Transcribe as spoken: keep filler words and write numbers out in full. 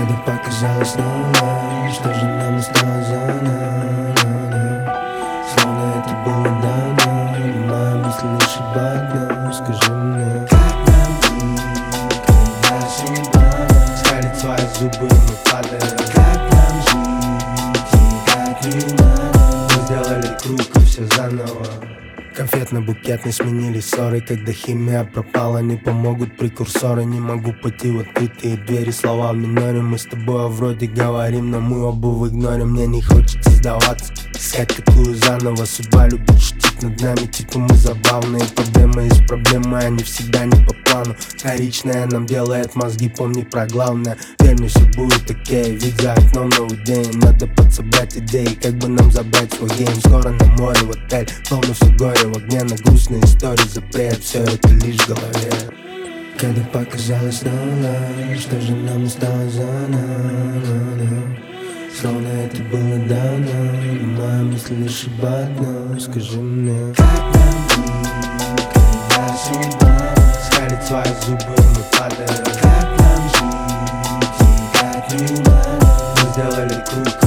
Когда показалось новое, что же нам осталось заново? Словно это было давно, но моя мысль лишь об одном. Скажи мне, как нам быть, когда все не было? Скалит свои зубы, мы падаем. Как нам жить, и как не надо? Мы сделали круг, и все заново. Конфетно-букетный сменили ссоры, когда химия пропала. Не помогут прекурсоры, не могу пойти в открытые двери. Слова в миноре, мы с тобой вроде говорим, но мы оба в игноре. Мне не хочется сдаваться, искать какую заново. Судьба любит шутить над нами, типа мы забавные. Проблемы из проблемы, они всегда не по плану. Вторичное нам делает мозги, помни про главное. Верь мне, все будет окей, ведь за окном новый день. Надо подсобрать идеи, как бы нам забрать свой гейм. Скоро на море, в отель, словно все горе в огне. На грустные истории запрет, все это лишь в голове. Когда показалось новое, что же нам осталось заново? Словно это было давно, но моя мысль лишь об одном. Скажи мне, как нам быть, когда все не было? Скалит свои зубы, мы падаем. Как нам жить, и как не надо? Мы сделали круг.